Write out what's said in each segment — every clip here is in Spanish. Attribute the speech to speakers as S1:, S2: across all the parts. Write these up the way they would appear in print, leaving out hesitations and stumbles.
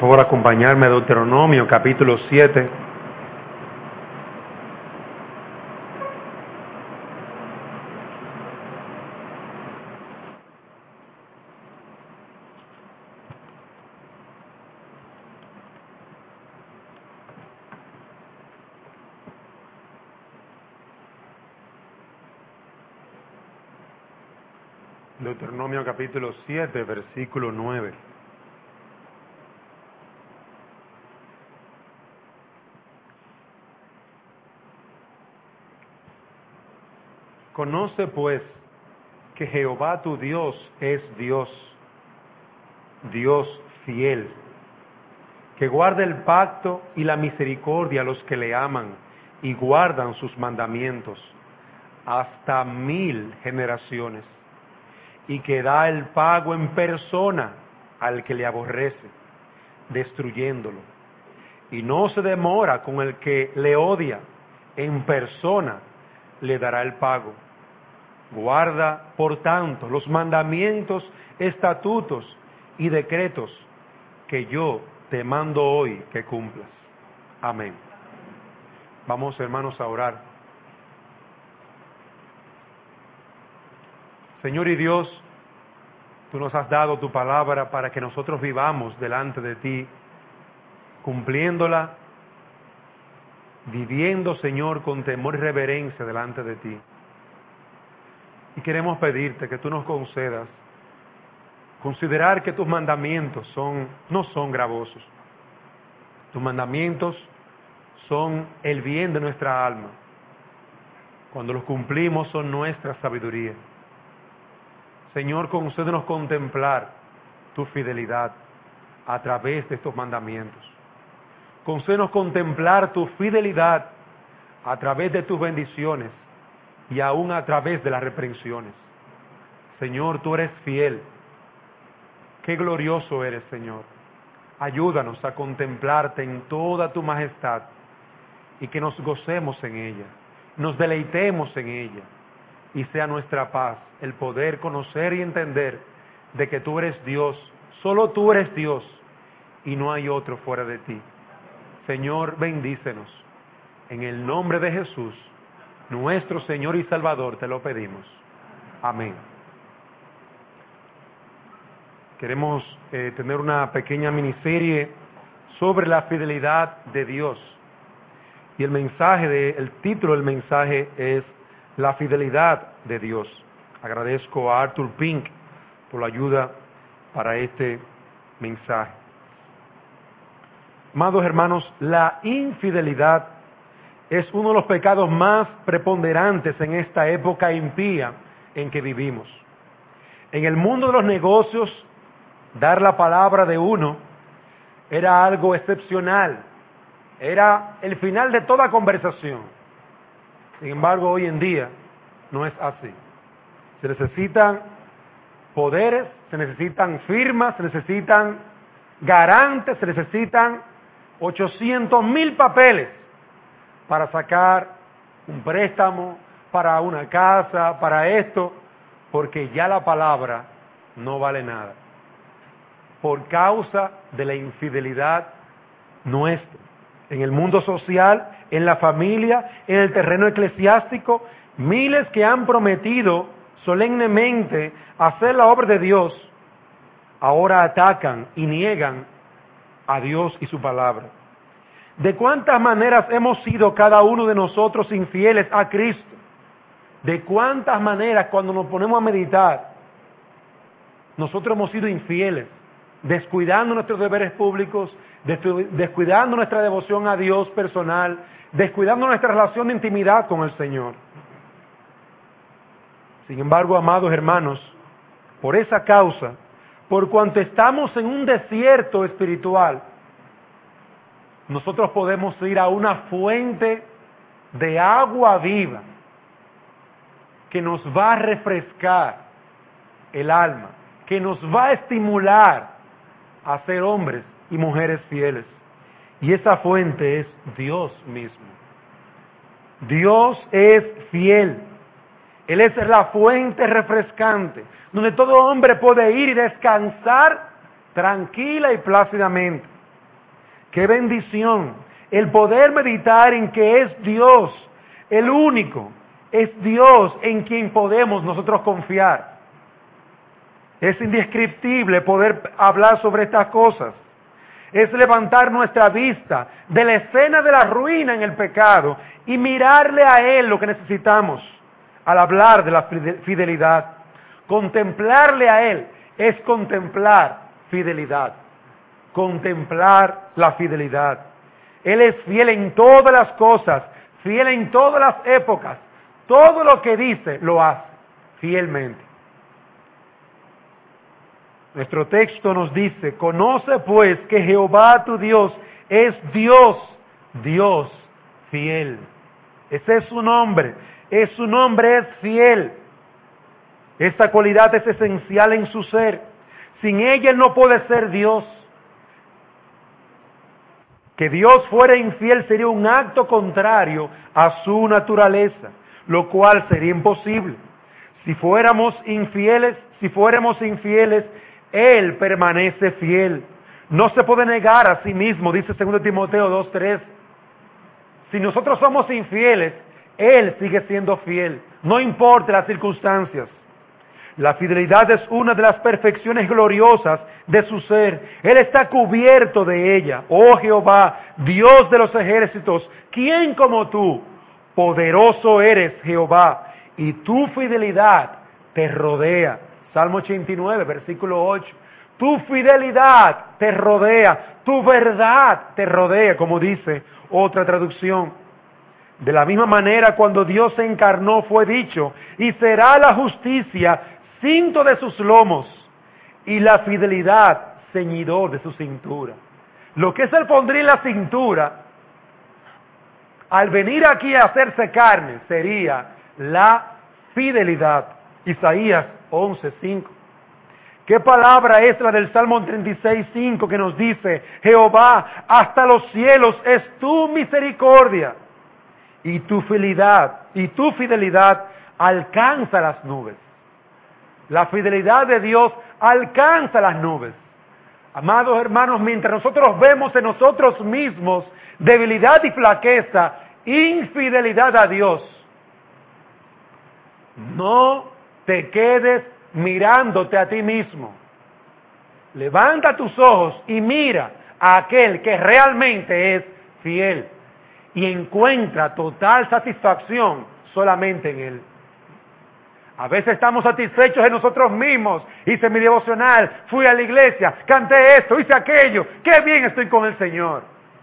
S1: favor acompañarme a Deuteronomio capítulo 7. Deuteronomio capítulo 7, versículo 9. Conoce pues que Jehová tu Dios es Dios, Dios fiel, que guarda el pacto y la misericordia a los que le aman y guardan sus mandamientos hasta 1000 generaciones, y que da el pago en persona al que le aborrece, destruyéndolo, y no se demora con el que le odia, en persona le dará el pago. Guarda, por tanto, los mandamientos, estatutos y decretos que yo te mando hoy que cumplas. Amén. Vamos, hermanos, a orar. Señor y Dios, tú nos has dado tu palabra para que nosotros vivamos delante de ti, cumpliéndola, viviendo, Señor, con temor y reverencia delante de ti. Y queremos pedirte que tú nos concedas considerar que tus mandamientos no son gravosos. Tus mandamientos son el bien de nuestra alma. Cuando los cumplimos son nuestra sabiduría. Señor, concédenos contemplar tu fidelidad a través de estos mandamientos. Concédenos contemplar tu fidelidad a través de tus bendiciones y aún a través de las reprensiones. Señor, tú eres fiel. Qué glorioso eres, Señor. Ayúdanos a contemplarte en toda tu majestad y que nos gocemos en ella, nos deleitemos en ella, y sea nuestra paz el poder conocer y entender de que tú eres Dios, solo tú eres Dios y no hay otro fuera de ti. Señor, bendícenos. En el nombre de Jesús, nuestro Señor y Salvador, te lo pedimos. Amén. Queremos tener una pequeña miniserie sobre la fidelidad de Dios. Y el título del mensaje es La fidelidad de Dios. Agradezco a Arthur Pink por la ayuda para este mensaje. Amados hermanos, la infidelidad es uno de los pecados más preponderantes en esta época impía en que vivimos. En el mundo de los negocios, dar la palabra de uno era algo excepcional, era el final de toda conversación. Sin embargo, hoy en día no es así. Se necesitan poderes, se necesitan firmas, se necesitan garantes, se necesitan 800,000 papeles para sacar un préstamo, para una casa, para esto, porque ya la palabra no vale nada, por causa de la infidelidad nuestra. En el mundo social, en la familia, en el terreno eclesiástico, miles que han prometido solemnemente hacer la obra de Dios, ahora atacan y niegan a Dios y su palabra. ¿De cuántas maneras hemos sido cada uno de nosotros infieles a Cristo? ¿De cuántas maneras, cuando nos ponemos a meditar, nosotros hemos sido infieles, descuidando nuestros deberes públicos, descuidando nuestra devoción a Dios personal, descuidando nuestra relación de intimidad con el Señor? Sin embargo, amados hermanos, por esa causa, por cuanto estamos en un desierto espiritual, nosotros podemos ir a una fuente de agua viva que nos va a refrescar el alma, que nos va a estimular a ser hombres y mujeres fieles. Y esa fuente es Dios mismo. Dios es fiel. Él es la fuente refrescante, donde todo hombre puede ir y descansar tranquila y plácidamente. qué bendición el poder meditar en que es Dios, el único, es Dios en quien podemos nosotros confiar. Es indescriptible poder hablar sobre estas cosas. Es levantar nuestra vista de la escena de la ruina en el pecado y mirarle a Él lo que necesitamos al hablar de la fidelidad. Contemplarle a Él es contemplar fidelidad. Contemplar la fidelidad. Él es fiel en todas las cosas, fiel en todas las épocas. Todo lo que dice lo hace fielmente. Nuestro texto nos dice, conoce pues que Jehová tu Dios es Dios, Dios fiel. Ese es su nombre es fiel. Esta cualidad es esencial en su ser. Sin ella Él no puede ser Dios. Que Dios fuera infiel sería un acto contrario a su naturaleza, lo cual sería imposible. Si fuéramos infieles, Él permanece fiel. No se puede negar a sí mismo, dice 2 Timoteo 2:3. Si nosotros somos infieles, Él sigue siendo fiel, no importa las circunstancias. La fidelidad es una de las perfecciones gloriosas de su ser. Él está cubierto de ella. Oh Jehová, Dios de los ejércitos, ¿quién como tú? Poderoso eres, Jehová, y tu fidelidad te rodea. Salmo 89, versículo 8. Tu fidelidad te rodea, tu verdad te rodea, como dice otra traducción. De la misma manera, cuando Dios se encarnó, fue dicho, y será la justicia cinto de sus lomos, y la fidelidad ceñidor de su cintura. Lo que Él pondría en la cintura, al venir aquí a hacerse carne, sería la fidelidad. Isaías 11:5. ¿Qué palabra es la del Salmo 36:5 que nos dice, Jehová, hasta los cielos es tu misericordia, y tu fidelidad alcanza las nubes? La fidelidad de Dios alcanza las nubes. Amados hermanos, mientras nosotros vemos en nosotros mismos debilidad y flaqueza, infidelidad a Dios, no te quedes mirándote a ti mismo. Levanta tus ojos y mira a aquel que realmente es fiel y encuentra total satisfacción solamente en Él. A veces estamos satisfechos de nosotros mismos. Hice mi devocional, fui a la iglesia, canté esto, hice aquello. ¡Qué bien estoy con el Señor!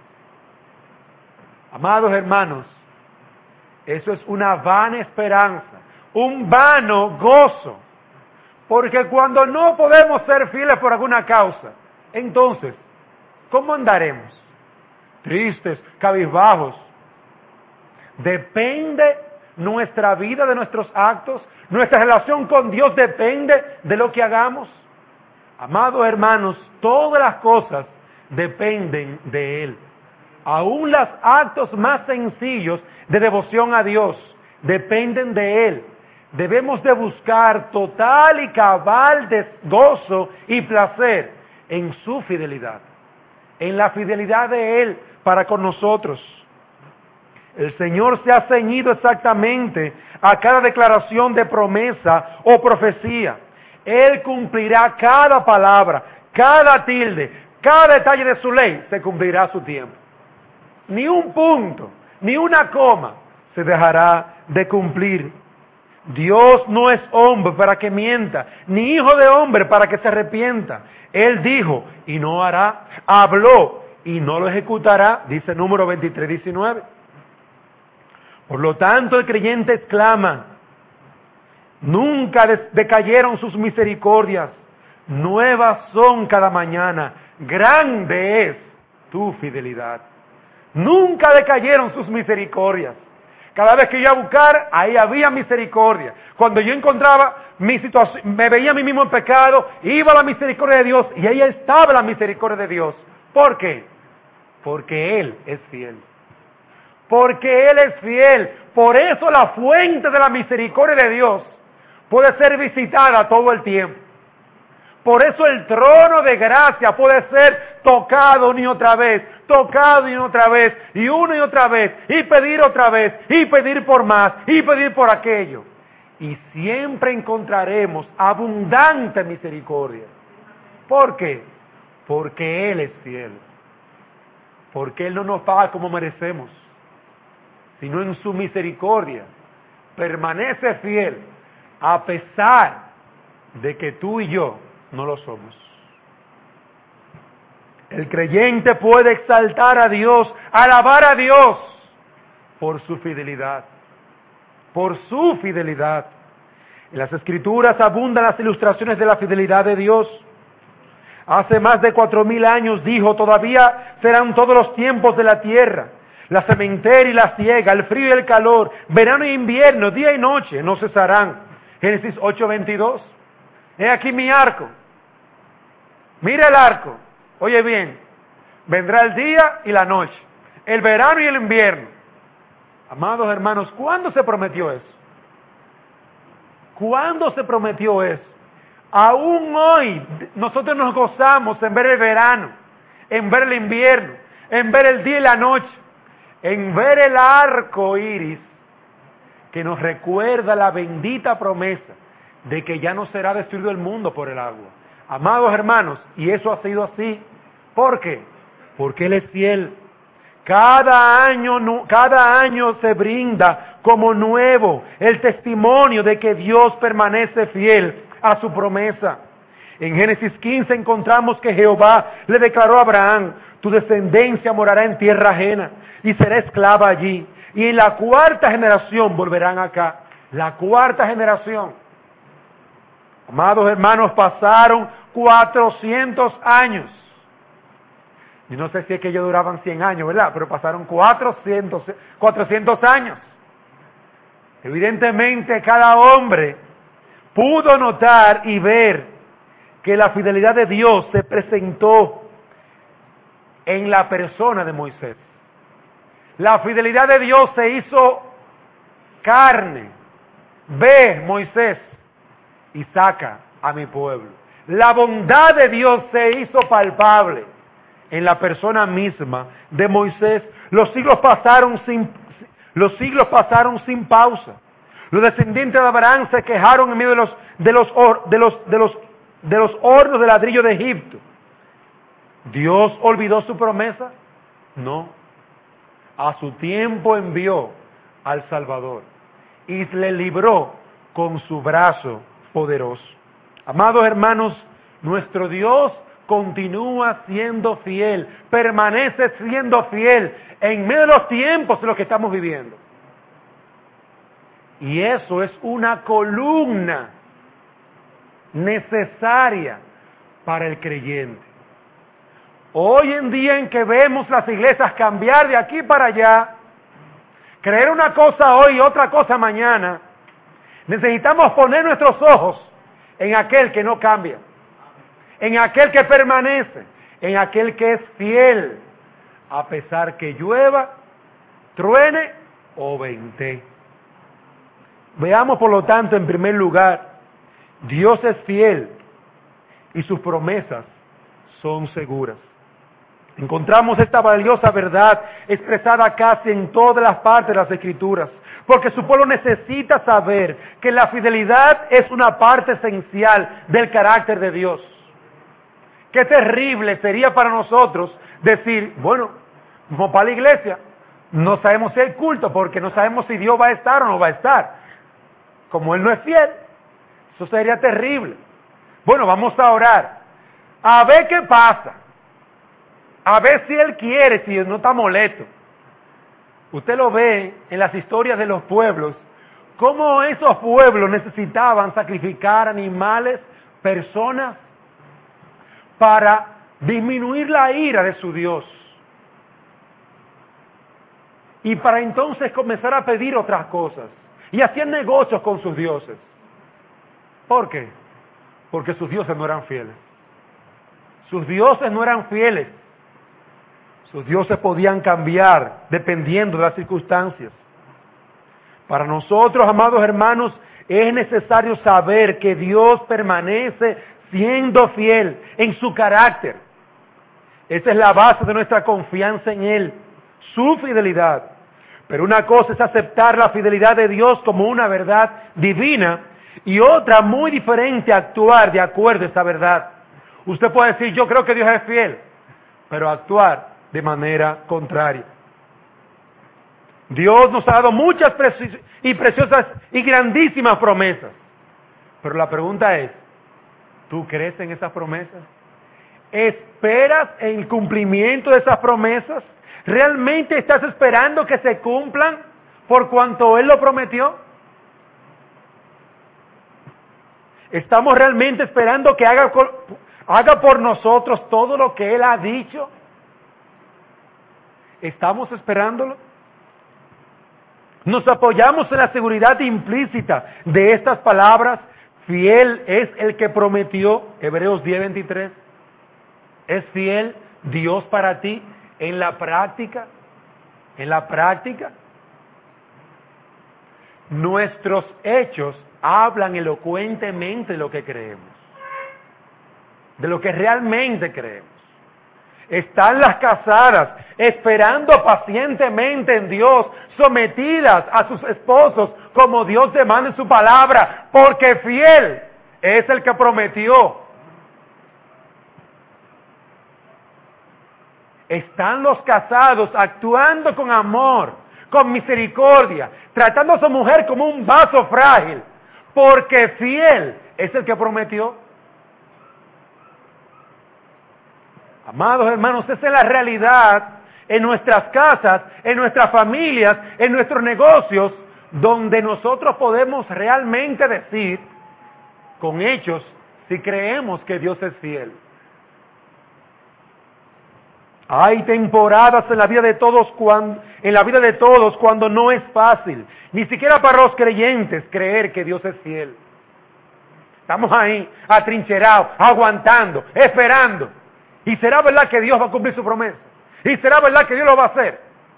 S1: Amados hermanos, eso es una vana esperanza, un vano gozo. Porque cuando no podemos ser fieles por alguna causa, entonces, ¿cómo andaremos? Tristes, cabizbajos. ¿Depende nuestra vida de nuestros actos? ¿Nuestra relación con Dios depende de lo que hagamos? Amados hermanos, todas las cosas dependen de Él. Aún los actos más sencillos de devoción a Dios dependen de Él. Debemos de buscar total y cabal gozo y placer en su fidelidad, en la fidelidad de Él para con nosotros. El Señor se ha ceñido exactamente a cada declaración de promesa o profecía. Él cumplirá cada palabra, cada tilde, cada detalle de su ley, se cumplirá a su tiempo. Ni un punto, ni una coma se dejará de cumplir. Dios no es hombre para que mienta, ni hijo de hombre para que se arrepienta. Él dijo y no hará, habló y no lo ejecutará, dice Número 23:19. Por lo tanto, el creyente exclama, nunca decayeron sus misericordias, nuevas son cada mañana, grande es tu fidelidad. Nunca decayeron sus misericordias. Cada vez que yo iba a buscar, ahí había misericordia. Cuando yo encontraba mi situación, me veía a mí mismo en pecado, iba a la misericordia de Dios y ahí estaba la misericordia de Dios. ¿Por qué? Porque Él es fiel. Porque Él es fiel. Por eso la fuente de la misericordia de Dios puede ser visitada todo el tiempo. Por eso el trono de gracia puede ser tocado una y otra vez, tocado y otra vez, y una y otra vez, y pedir otra vez, y pedir por más, y pedir por aquello. Y siempre encontraremos abundante misericordia. ¿Por qué? Porque Él es fiel. Porque Él no nos paga como merecemos, sino en su misericordia. Permanece fiel, a pesar de que tú y yo no lo somos. El creyente puede exaltar a Dios, alabar a Dios por su fidelidad. Por su fidelidad. En las Escrituras abundan las ilustraciones de la fidelidad de Dios. Hace más de 4,000 años dijo: todavía serán todos los tiempos de la tierra, la sementera y la siega, el frío y el calor, verano e invierno, día y noche, no cesarán. Génesis 8:22. He aquí mi arco. Mira el arco. Oye bien, vendrá el día y la noche, el verano y el invierno. Amados hermanos, ¿cuándo se prometió eso? ¿Cuándo se prometió eso? Aún hoy nosotros nos gozamos en ver el verano, en ver el invierno, en ver el día y la noche, en ver el arco iris que nos recuerda la bendita promesa de que ya no será destruido el mundo por el agua. Amados hermanos, y eso ha sido así. ¿Por qué? Porque Él es fiel. Cada año se brinda como nuevo el testimonio de que Dios permanece fiel a su promesa. En Génesis 15 encontramos que Jehová le declaró a Abraham: tu descendencia morará en tierra ajena y será esclava allí. Y en la 4ª generación volverán acá. La 4ª generación. Amados hermanos, pasaron 400 años. Y no sé si es que ellos duraban 100 años, ¿verdad? Pero pasaron 400 años. Evidentemente cada hombre pudo notar y ver que la fidelidad de Dios se presentó en la persona de Moisés. La fidelidad de Dios se hizo carne. Ve, Moisés, y saca a mi pueblo. La bondad de Dios se hizo palpable en la persona misma de Moisés. Los siglos pasaron sin pausa. Los descendientes de Abraham se quejaron en medio de los hornos de ladrillo de Egipto. ¿Dios olvidó su promesa? No. A su tiempo envió al Salvador y le libró con su brazo poderoso. Amados hermanos, nuestro Dios continúa siendo fiel, permanece siendo fiel en medio de los tiempos en los que estamos viviendo. Y eso es una columna necesaria para el creyente. Hoy en día en que vemos las iglesias cambiar de aquí para allá, creer una cosa hoy y otra cosa mañana, necesitamos poner nuestros ojos en aquel que no cambia, en aquel que permanece, en aquel que es fiel, a pesar que llueva, truene o ventee. Veamos por lo tanto, en primer lugar, Dios es fiel y sus promesas son seguras. Encontramos esta valiosa verdad expresada casi en todas las partes de las Escrituras, porque su pueblo necesita saber que la fidelidad es una parte esencial del carácter de Dios. Qué terrible sería para nosotros decir: bueno, vamos para la iglesia, no sabemos si hay culto, porque no sabemos si Dios va a estar o no va a estar. Como Él no es fiel, eso sería terrible. Bueno, vamos a orar, a ver qué pasa, a ver si Él quiere, si Él no está molesto. Usted lo ve en las historias de los pueblos, cómo esos pueblos necesitaban sacrificar animales, personas, para disminuir la ira de su Dios. Y para entonces comenzar a pedir otras cosas. Y hacían negocios con sus dioses. ¿Por qué? Porque sus dioses no eran fieles. Sus dioses no eran fieles. Sus dioses podían cambiar dependiendo de las circunstancias. Para nosotros, amados hermanos, es necesario saber que Dios permanece siendo fiel en su carácter. Esa es la base de nuestra confianza en Él, su fidelidad. Pero una cosa es aceptar la fidelidad de Dios como una verdad divina y otra muy diferente, actuar de acuerdo a esa verdad. Usted puede decir, yo creo que Dios es fiel, pero actuar de manera contraria. Dios nos ha dado muchas preciosas y grandísimas promesas. Pero la pregunta es, ¿tú crees en esas promesas? ¿Esperas en el cumplimiento de esas promesas? ¿Realmente estás esperando que se cumplan por cuanto Él lo prometió? ¿Estamos realmente esperando que haga por nosotros todo lo que Él ha dicho? ¿Estamos esperándolo? Nos apoyamos en la seguridad implícita de estas palabras. Fiel es el que prometió, Hebreos 10:23. ¿Es fiel Dios para ti en la práctica? ¿En la práctica? Nuestros hechos hablan elocuentemente de lo que creemos, de lo que realmente creemos. Están las casadas esperando pacientemente en Dios, sometidas a sus esposos como Dios demanda en su palabra, porque fiel es el que prometió. Están los casados actuando con amor, con misericordia, tratando a su mujer como un vaso frágil, porque fiel es el que prometió. Amados hermanos, esa es la realidad en nuestras casas, en nuestras familias, en nuestros negocios, donde nosotros podemos realmente decir con hechos si creemos que Dios es fiel. Hay temporadas en la vida de todos cuando no es fácil, ni siquiera para los creyentes, creer que Dios es fiel. Estamos ahí, atrincherados, aguantando, esperando. ¿Y será verdad que Dios va a cumplir su promesa? ¿Y será verdad que Dios lo va a hacer?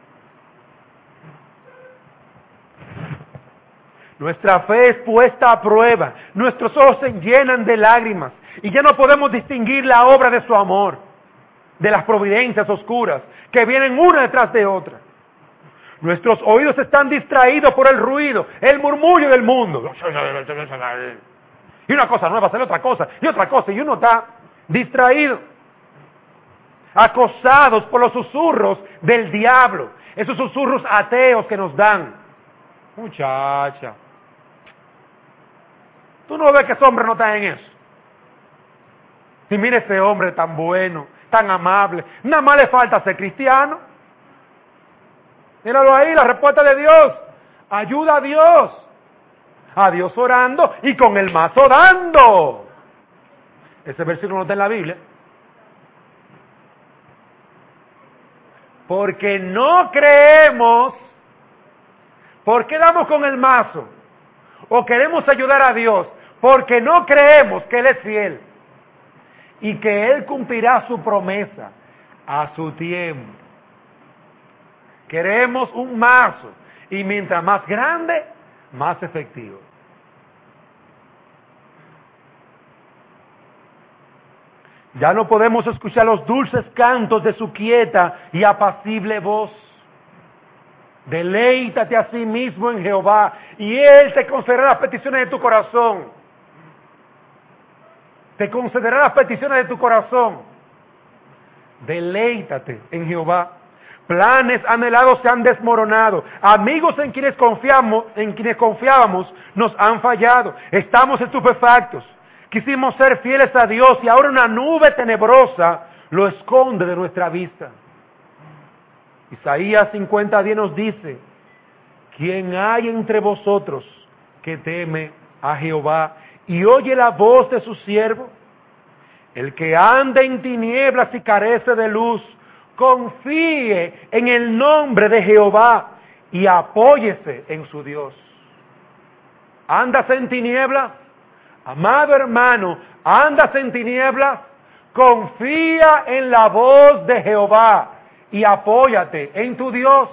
S1: Nuestra fe es puesta a prueba. Nuestros ojos se llenan de lágrimas. Y ya no podemos distinguir la obra de su amor, de las providencias oscuras, que vienen una detrás de otra. Nuestros oídos están distraídos por el ruido, el murmullo del mundo. Y una cosa nueva, hacer otra cosa, y otra cosa, y uno está distraído. Acosados por los susurros del diablo, esos susurros ateos que nos dan. Muchacha, tú no ves que ese hombre no está en eso. Y mire ese hombre tan bueno, tan amable, nada más le falta ser cristiano. Míralo ahí, la respuesta de Dios. Ayuda a Dios orando y con el mazo dando. Ese versículo no está en la Biblia. Porque no creemos, ¿por qué damos con el mazo? O queremos ayudar a Dios, porque no creemos que Él es fiel y que Él cumplirá su promesa a su tiempo. Queremos un mazo y mientras más grande, más efectivo. Ya no podemos escuchar los dulces cantos de su quieta y apacible voz. Deleítate a sí mismo en Jehová y Él te concederá las peticiones de tu corazón. Te concederá las peticiones de tu corazón. Deleítate en Jehová. Planes anhelados se han desmoronado. Amigos en quienes confiábamos nos han fallado. Estamos estupefactos. Quisimos ser fieles a Dios y ahora una nube tenebrosa lo esconde de nuestra vista. Isaías 50:10 nos dice, ¿quién hay entre vosotros que teme a Jehová y oye la voz de su siervo? El que anda en tinieblas y carece de luz, confíe en el nombre de Jehová y apóyese en su Dios. ¿Andas en tinieblas? Amado hermano, ¿andas en tinieblas? Confía en la voz de Jehová y apóyate en tu Dios.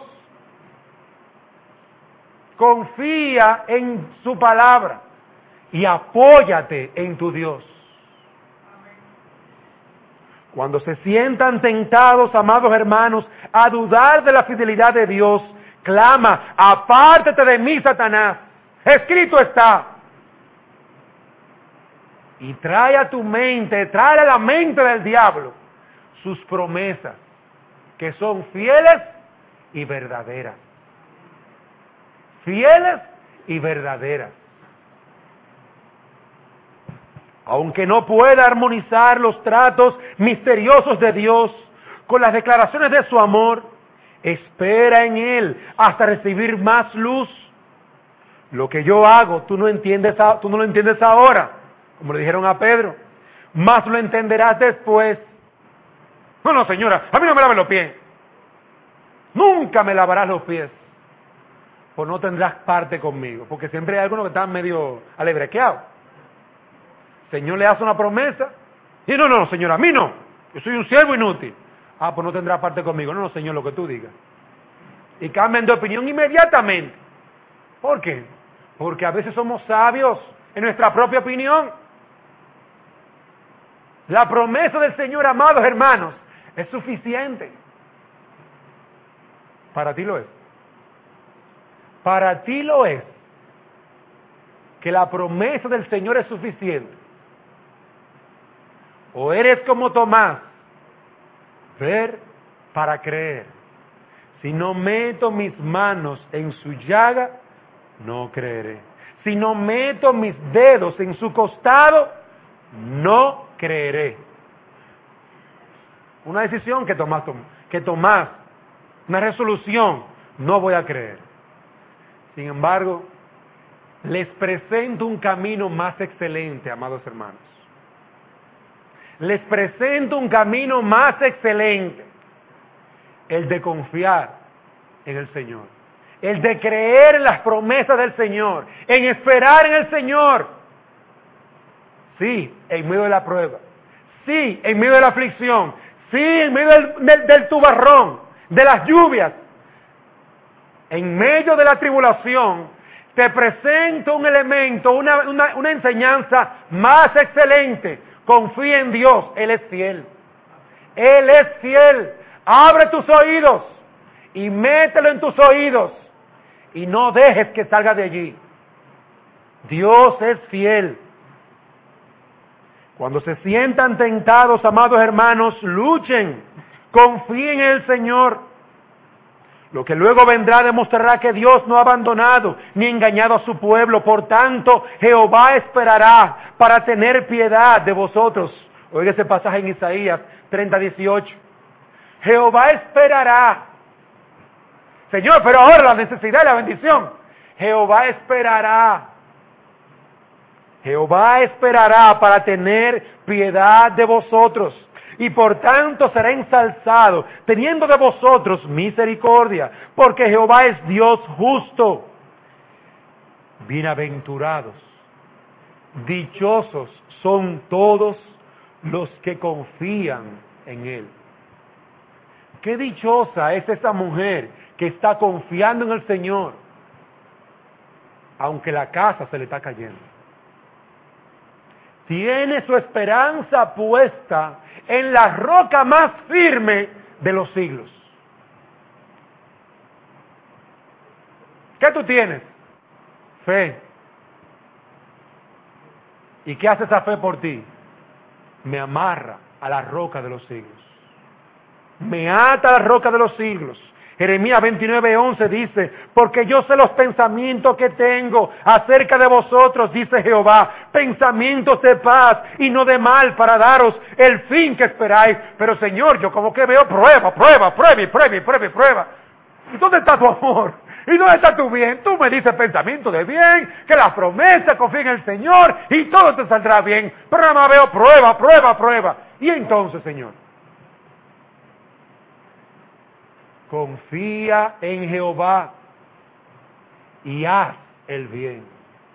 S1: Confía en su palabra y apóyate en tu Dios. Cuando se sientan tentados, amados hermanos, a dudar de la fidelidad de Dios, clama, apártate de mí, Satanás. Escrito está. Y trae a tu mente, trae a la mente del diablo sus promesas, que son fieles y verdaderas. Fieles y verdaderas. Aunque no pueda armonizar los tratos misteriosos de Dios con las declaraciones de su amor, espera en Él hasta recibir más luz. Lo que yo hago, tú no lo entiendes ahora, como le dijeron a Pedro, más lo entenderás después. No, señora, a mí no me laves los pies. Nunca me lavarás los pies. Pues no tendrás parte conmigo, porque siempre hay algunos que están medio alebrequeados. Señor le hace una promesa, y no, Señor, a mí no, yo soy un siervo inútil. Pues no tendrás parte conmigo. No, Señor, lo que tú digas. Y cambian de opinión inmediatamente. ¿Por qué? Porque a veces somos sabios en nuestra propia opinión. La promesa del Señor, amados hermanos, es suficiente. Para ti lo es. Para ti lo es. Que la promesa del Señor es suficiente. O eres como Tomás, ver para creer. Si no meto mis manos en su llaga, no creeré. Si no meto mis dedos en su costado, no creeré. Una decisión que Tomás, una resolución, no voy a creer. Sin embargo, les presento un camino más excelente, amados hermanos. Les presento un camino más excelente, el de confiar en el Señor, el de creer en las promesas del Señor, en esperar en el Señor. Sí, en medio de la prueba, sí, en medio de la aflicción, sí, en medio del tubarrón, de las lluvias, en medio de la tribulación, te presento un elemento, una enseñanza más excelente. Confía en Dios, Él es fiel. Él es fiel. Abre tus oídos y mételo en tus oídos y no dejes que salga de allí. Dios es fiel. Cuando se sientan tentados, amados hermanos, luchen, confíen en el Señor. Lo que luego vendrá demostrará que Dios no ha abandonado ni engañado a su pueblo. Por tanto, Jehová esperará para tener piedad de vosotros. Oiga ese pasaje en Isaías 30:18. Jehová esperará. Señor, pero ahora la necesidad y la bendición. Jehová esperará. Jehová esperará para tener piedad de vosotros. Y por tanto será ensalzado, teniendo de vosotros misericordia, porque Jehová es Dios justo. Bienaventurados, dichosos son todos los que confían en Él. Qué dichosa es esa mujer que está confiando en el Señor, aunque la casa se le está cayendo. Tiene su esperanza puesta en la roca más firme de los siglos. ¿Qué tú tienes? Fe. ¿Y qué hace esa fe por ti? Me amarra a la roca de los siglos. Me ata a la roca de los siglos. Jeremías 29:11 dice, porque yo sé los pensamientos que tengo acerca de vosotros, dice Jehová, pensamientos de paz y no de mal, para daros el fin que esperáis. Pero Señor, yo como que veo prueba. ¿Y dónde está tu amor? ¿Y dónde está tu bien? Tú me dices pensamiento de bien, que las promesas, confía en el Señor y todo te saldrá bien. Pero nada más veo prueba. Y entonces, Señor, confía en Jehová y haz el bien.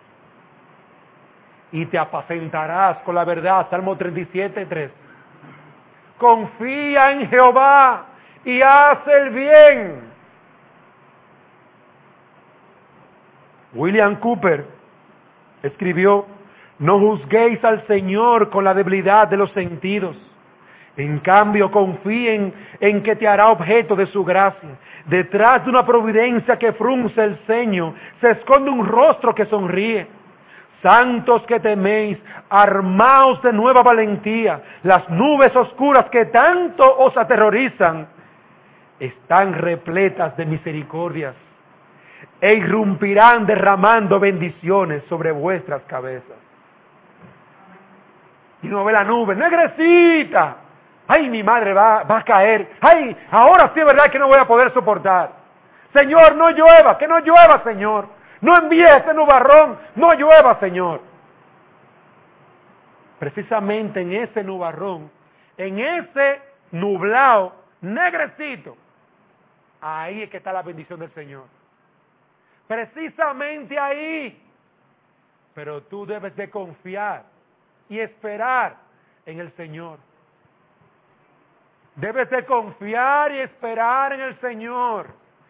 S1: Y te apacentarás con la verdad. Salmo 37:3. Confía en Jehová y haz el bien. William Cooper escribió, no juzguéis al Señor con la debilidad de los sentidos. En cambio, confíen en que te hará objeto de su gracia. Detrás de una providencia que frunce el ceño, se esconde un rostro que sonríe. Santos que teméis, armaos de nueva valentía. Las nubes oscuras que tanto os aterrorizan están repletas de misericordias e irrumpirán derramando bendiciones sobre vuestras cabezas. Y uno ve la nube, negrecita. Ay, mi madre va a caer. Ay, ahora sí es verdad que no voy a poder soportar. Señor, no llueva, que no llueva, Señor. No envíe ese nubarrón, no llueva, Señor. Precisamente en ese nubarrón, en ese nublado, negrecito, ahí es que está la bendición del Señor. Precisamente ahí. Pero tú debes de confiar y esperar en el Señor. Debes de confiar y esperar en el Señor.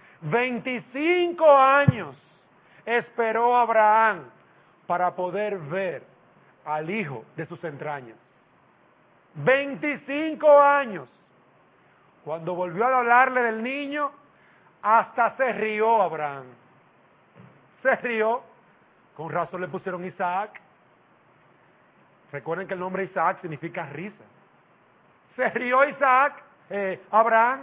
S1: 25 años esperó Abraham para poder ver al hijo de sus entrañas. 25 años. Cuando volvió a hablarle del niño, hasta se rió Abraham. Se rió. Con razón le pusieron Isaac. Recuerden que el nombre Isaac significa risa. Se rió Isaac, Abraham.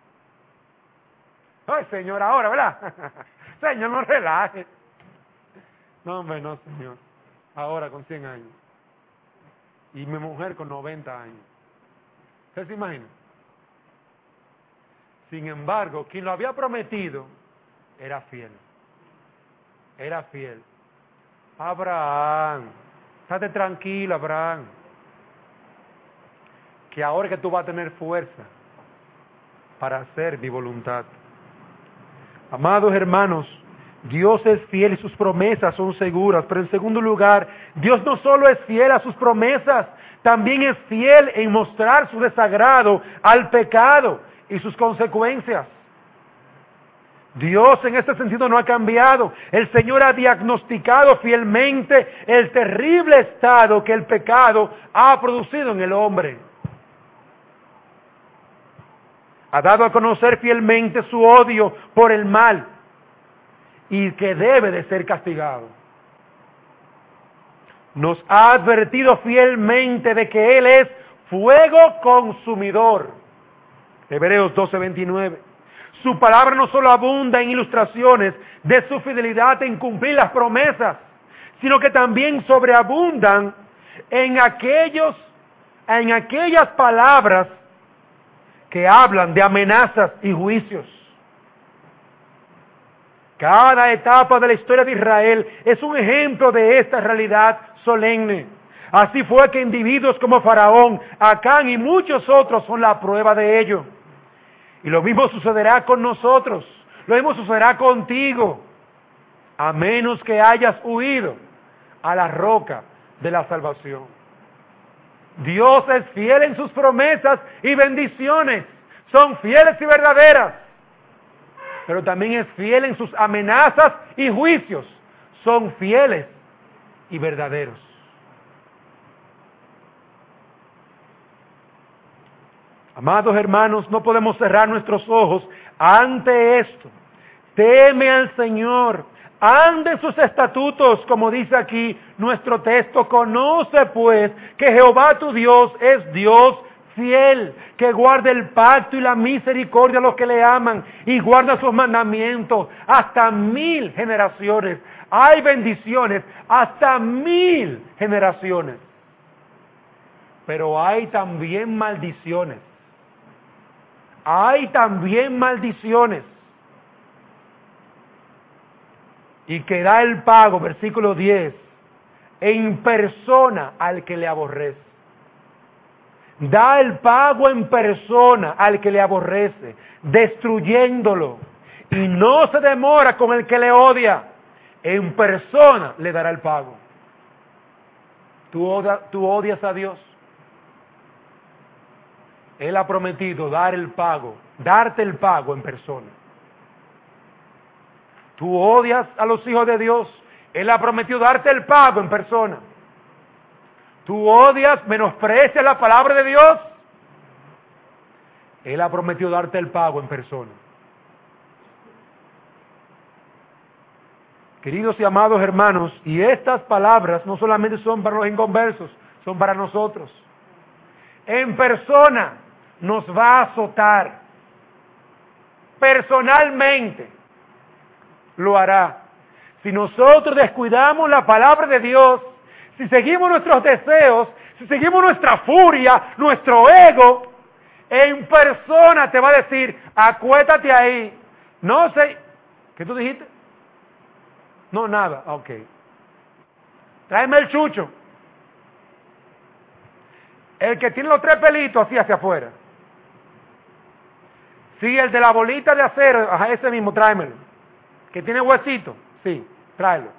S1: Ay, Señor, ahora, ¿verdad? Señor, no relaje. No, hombre, no, Señor. Ahora con 100 años. Y mi mujer con 90 años. ¿Usted se imagina? Sin embargo, quien lo había prometido era fiel. Era fiel. Abraham, estate tranquilo, Abraham. Que ahora que tú vas a tener fuerza para hacer mi voluntad. Amados hermanos, Dios es fiel y sus promesas son seguras, pero en segundo lugar, Dios no solo es fiel a sus promesas, también es fiel en mostrar su desagrado al pecado y sus consecuencias. Dios en este sentido no ha cambiado. El Señor ha diagnosticado fielmente el terrible estado que el pecado ha producido en el hombre. Ha dado a conocer fielmente su odio por el mal y que debe de ser castigado. Nos ha advertido fielmente de que Él es fuego consumidor. Hebreos 12:29. Su palabra no solo abunda en ilustraciones de su fidelidad en cumplir las promesas, sino que también sobreabundan en aquellas palabras que hablan de amenazas y juicios. Cada etapa de la historia de Israel es un ejemplo de esta realidad solemne. Así fue que individuos como Faraón, Acán y muchos otros son la prueba de ello. Y lo mismo sucederá con nosotros, lo mismo sucederá contigo, a menos que hayas huido a la roca de la salvación. Dios es fiel en sus promesas y bendiciones, son fieles y verdaderas, pero también es fiel en sus amenazas y juicios, son fieles y verdaderos. Amados hermanos, no podemos cerrar nuestros ojos ante esto. Teme al Señor, ande en sus estatutos, como dice aquí nuestro texto. Conoce pues que Jehová tu Dios es Dios fiel, que guarda el pacto y la misericordia a los que le aman y guarda sus mandamientos hasta 1000 generaciones. Hay bendiciones hasta 1000 generaciones. Pero hay también maldiciones. Hay también maldiciones. Y que da el pago, versículo 10, en persona al que le aborrece. Da el pago en persona al que le aborrece, destruyéndolo. Y no se demora con el que le odia. En persona le dará el pago. ¿Tú odias a Dios? Él ha prometido darte el pago en persona. Tú odias a los hijos de Dios, Él ha prometido darte el pago en persona. Tú odias, menosprecias la palabra de Dios, Él ha prometido darte el pago en persona. Queridos y amados hermanos, y estas palabras no solamente son para los inconversos, son para nosotros. En persona nos va a azotar. Personalmente lo hará. Si nosotros descuidamos la palabra de Dios, si seguimos nuestros deseos, si seguimos nuestra furia, nuestro ego, en persona te va a decir, acuéstate ahí. No sé, ¿qué tú dijiste? No, nada, ok. Tráeme el chucho. El que tiene los 3 pelitos así hacia afuera. Sí, el de la bolita de acero, ajá, ese mismo, tráemelo. Que tiene huesito, sí, tráelo.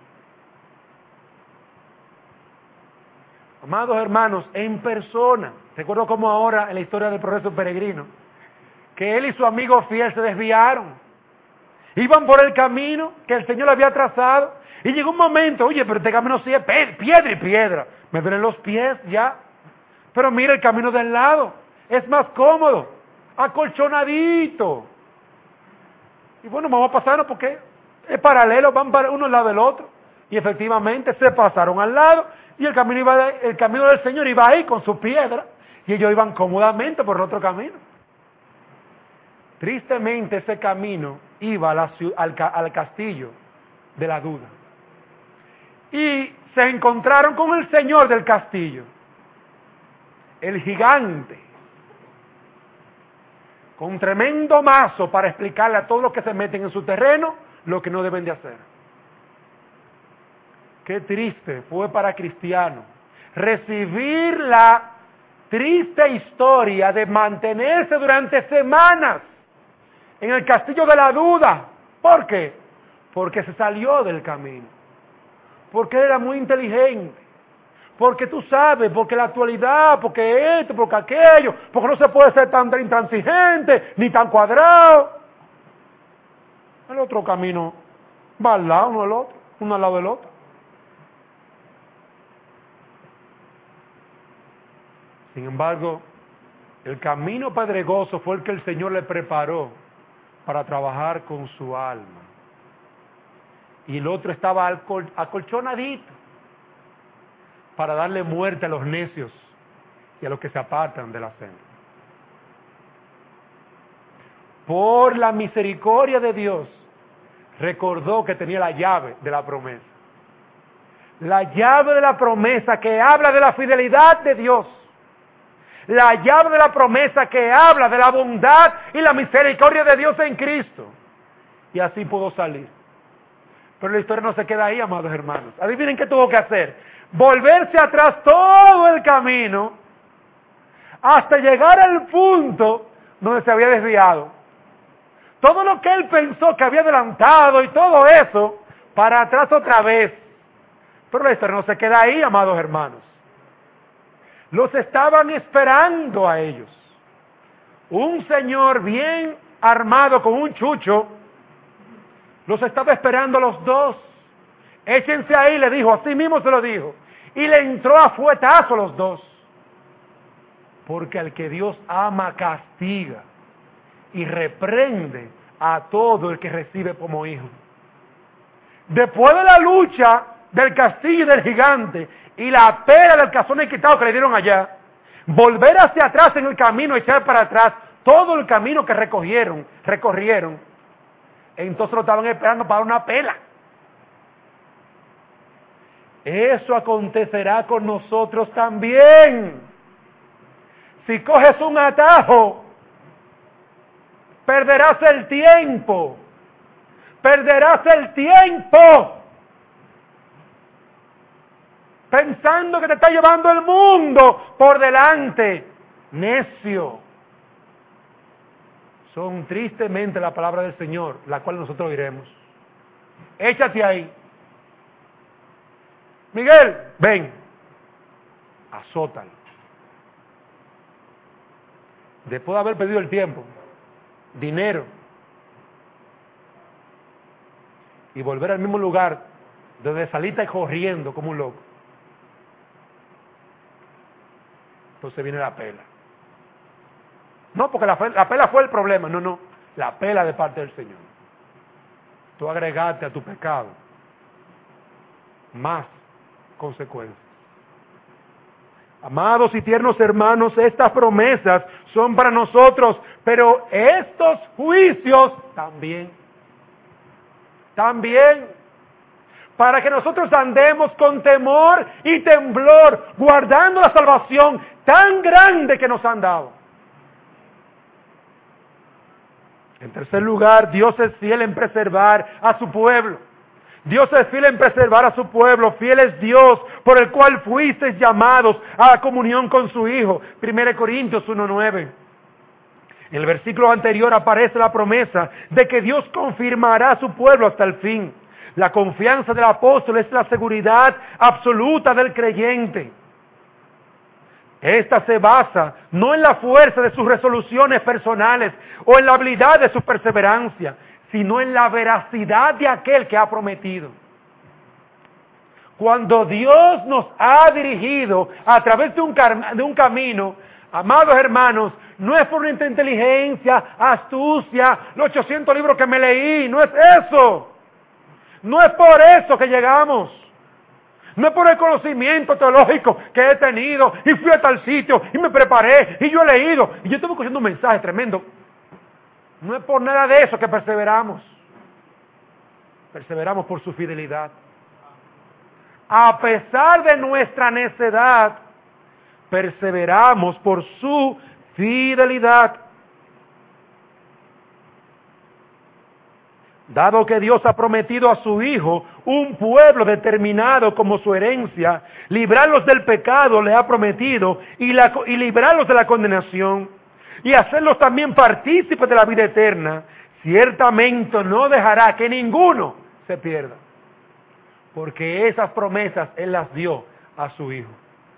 S1: Amados hermanos, en persona. Recuerdo como ahora en la historia del progreso peregrino, que él y su amigo fiel se desviaron. Iban por el camino que el Señor había trazado. Y llegó un momento, oye, pero este camino sí es piedra y piedra. Me duelen los pies ya. Pero mira el camino del lado. Es más cómodo. Acolchonadito. Y bueno, vamos a pasarnos porque es paralelo, van para uno al lado del otro. Y efectivamente se pasaron al lado. Y el camino del Señor iba ahí con su piedra. Y ellos iban cómodamente por el otro camino. Tristemente ese camino iba al castillo de la duda. Y se encontraron con el señor del castillo, el gigante, con un tremendo mazo para explicarle a todos los que se meten en su terreno lo que no deben de hacer. Qué triste fue para Cristiano recibir la triste historia de mantenerse durante semanas en el castillo de la duda. ¿Por qué? Porque se salió del camino. Porque era muy inteligente. Porque tú sabes, porque la actualidad, porque esto, porque aquello, porque no se puede ser tan intransigente, ni tan cuadrado. El otro camino va al lado uno del otro, uno al lado del otro. Sin embargo, el camino pedregoso fue el que el Señor le preparó para trabajar con su alma. Y el otro estaba acolchonadito para darle muerte a los necios y a los que se apartan de la senda. Por la misericordia de Dios, recordó que tenía la llave de la promesa. La llave de la promesa que habla de la fidelidad de Dios. La llave de la promesa que habla de la bondad y la misericordia de Dios en Cristo. Y así pudo salir. Pero la historia no se queda ahí, amados hermanos. Adivinen qué tuvo que hacer. Volverse atrás todo el camino hasta llegar al punto donde se había desviado. Todo lo que él pensó que había adelantado y todo eso, para atrás otra vez. Pero la historia no se queda ahí, amados hermanos. Los estaban esperando a ellos. Un señor bien armado con un chucho, los estaba esperando a los dos. Échense ahí, le dijo, así mismo se lo dijo. Y le entró a fuetazo a los dos. Porque al que Dios ama castiga y reprende a todo el que recibe como hijo. Después de la lucha del castillo y del gigante y la pera del cazón quitado que le dieron allá, volver hacia atrás en el camino, echar para atrás todo el camino que recorrieron, entonces lo estaban esperando para una pela. Eso acontecerá con nosotros también. Si coges un atajo, perderás el tiempo. Perderás el tiempo. Pensando que te está llevando el mundo por delante. Necio. Son tristemente la palabra del Señor, la cual nosotros oiremos. Échate ahí. Miguel, ven. Azótalo. Después de haber perdido el tiempo, dinero, y volver al mismo lugar donde saliste corriendo como un loco. Entonces viene la pela. No, porque la pela fue el problema. No. La pela de parte del Señor. Tú agregaste a tu pecado más consecuencias. Amados y tiernos hermanos, estas promesas son para nosotros, pero estos juicios también, para que nosotros andemos con temor y temblor, guardando la salvación tan grande que nos han dado. En tercer lugar, Dios es fiel en preservar a su pueblo. Dios es fiel en preservar a su pueblo. Fiel es Dios por el cual fuisteis llamados a la comunión con su Hijo. 1 Corintios 1:9. En el versículo anterior aparece la promesa de que Dios confirmará a su pueblo hasta el fin. La confianza del apóstol es la seguridad absoluta del creyente. Esta se basa no en la fuerza de sus resoluciones personales o en la habilidad de su perseverancia, sino en la veracidad de aquel que ha prometido. Cuando Dios nos ha dirigido a través de un camino, amados hermanos, no es por nuestra inteligencia, astucia, los 800 libros que me leí, no es eso. No es por eso que llegamos. No es por el conocimiento teológico que he tenido y fui a tal sitio y me preparé y yo he leído y yo estoy escuchando un mensaje tremendo. No es por nada de eso que perseveramos. Perseveramos por su fidelidad. A pesar de nuestra necedad, perseveramos por su fidelidad. Dado que Dios ha prometido a su Hijo un pueblo determinado como su herencia, librarlos del pecado le ha prometido y librarlos de la condenación y hacerlos también partícipes de la vida eterna, ciertamente no dejará que ninguno se pierda, porque esas promesas Él las dio a su Hijo.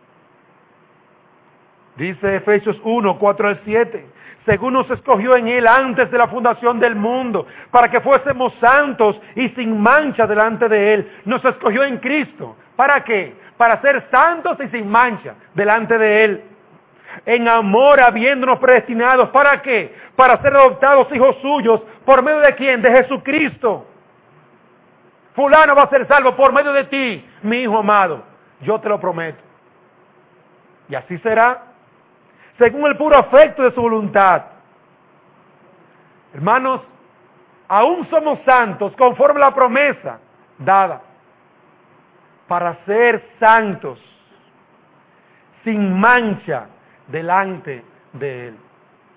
S1: Dice Efesios 1, 4 al 7, según nos escogió en Él antes de la fundación del mundo, para que fuésemos santos y sin mancha delante de Él. Nos escogió en Cristo. ¿Para qué? Para ser santos y sin mancha delante de Él. En amor habiéndonos predestinados. ¿Para qué? Para ser adoptados hijos suyos. ¿Por medio de quién? De Jesucristo. Fulano va a ser salvo por medio de ti, mi hijo amado. Yo te lo prometo. Y así será. Según el puro afecto de su voluntad. Hermanos, aún somos santos conforme a la promesa dada para ser santos, sin mancha delante de Él.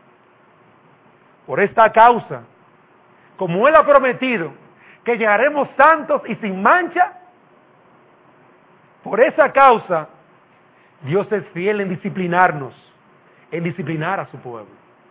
S1: Por esta causa, como Él ha prometido que llegaremos santos y sin mancha, por esa causa, Dios es fiel en disciplinarnos, en disciplinar a su pueblo.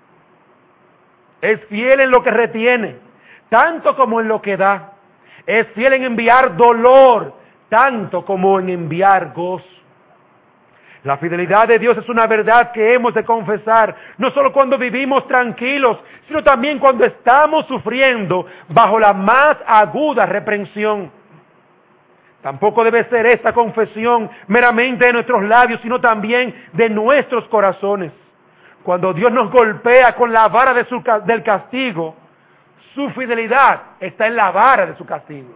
S1: Es fiel en lo que retiene, tanto como en lo que da. Es fiel en enviar dolor, tanto como en enviar gozo. La fidelidad de Dios es una verdad que hemos de confesar, no solo cuando vivimos tranquilos, sino también cuando estamos sufriendo bajo la más aguda reprensión. Tampoco debe ser esta confesión meramente de nuestros labios, sino también de nuestros corazones. Cuando Dios nos golpea con la vara del castigo, su fidelidad está en la vara de su castigo.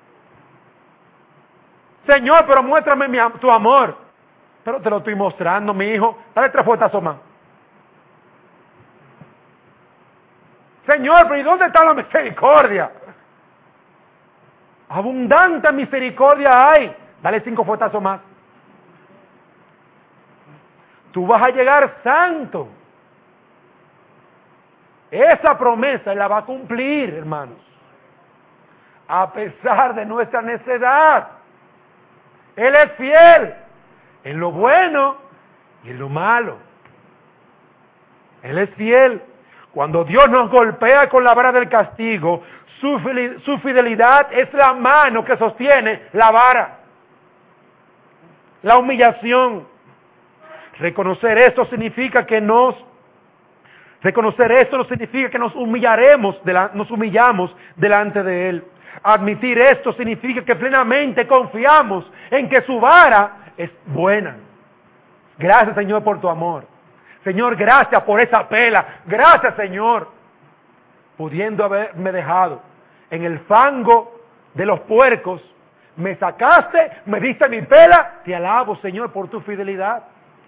S1: Señor, pero muéstrame tu amor. Pero te lo estoy mostrando, mi hijo. Dale 3 fuetazos más. Señor, pero ¿y dónde está la misericordia? Abundante misericordia hay. Dale 5 fuetazos más. Tú vas a llegar santo. Esa promesa Él la va a cumplir, hermanos. A pesar de nuestra necedad. Él es fiel en lo bueno y en lo malo. Él es fiel. Cuando Dios nos golpea con la vara del castigo, su fidelidad es la mano que sostiene la vara. La humillación. Reconocer esto no significa que nos humillamos delante de Él. Admitir esto significa que plenamente confiamos en que su vara es buena. Gracias, Señor, por tu amor. Señor, gracias por esa pela. Gracias, Señor. Pudiendo haberme dejado en el fango de los puercos, me sacaste, me diste mi pela. Te alabo, Señor, por tu fidelidad.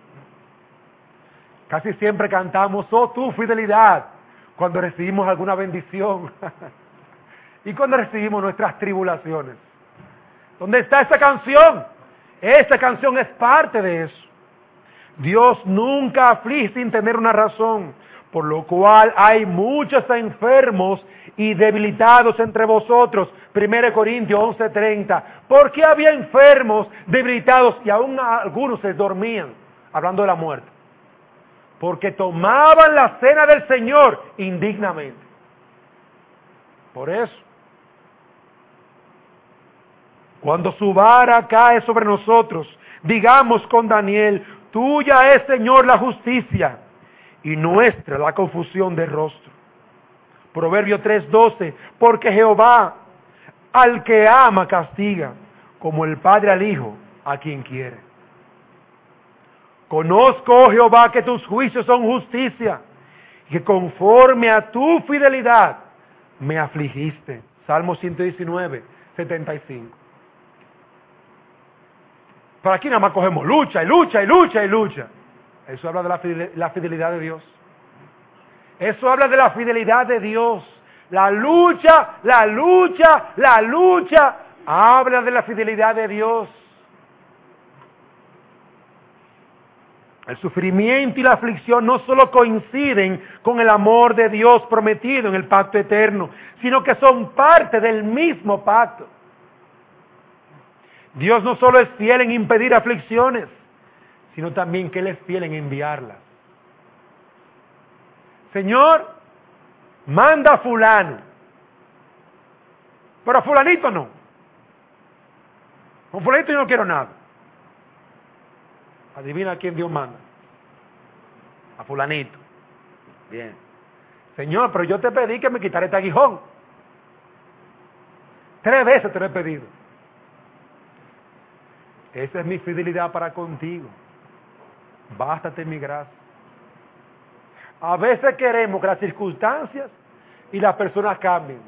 S1: Casi siempre cantamos, oh, tu fidelidad, cuando recibimos alguna bendición y cuando recibimos nuestras tribulaciones. ¿Dónde está esa canción? Esa canción es parte de eso. Dios nunca aflige sin tener una razón, por lo cual hay muchos enfermos y debilitados entre vosotros. 1 Corintios 11:30. ¿Por qué había enfermos, debilitados y aún algunos se dormían? Hablando de la muerte. Porque tomaban la cena del Señor indignamente. Por eso, cuando su vara cae sobre nosotros, digamos con Daniel, tuya es, Señor, la justicia y nuestra la confusión de rostro. Proverbio 3:12, porque Jehová al que ama castiga, como el padre al hijo a quien quiere. Conozco, oh Jehová, que tus juicios son justicia, y que conforme a tu fidelidad me afligiste. Salmo 119:75. Pero aquí nada más cogemos lucha y lucha y lucha y lucha. Eso habla de la fidelidad de Dios. Eso habla de la fidelidad de Dios. La lucha, la lucha, la lucha, habla de la fidelidad de Dios. El sufrimiento y la aflicción no solo coinciden con el amor de Dios prometido en el pacto eterno, sino que son parte del mismo pacto. Dios no solo es fiel en impedir aflicciones, sino también que Él es fiel en enviarlas. Señor, manda a fulano, pero a fulanito no. Con fulanito yo no quiero nada. Adivina a quién Dios manda. A fulanito. Bien. Señor, pero yo te pedí que me quitara este aguijón. 3 veces te lo he pedido. Esa es mi fidelidad para contigo. Bástate mi gracia. A veces queremos que las circunstancias y las personas cambien,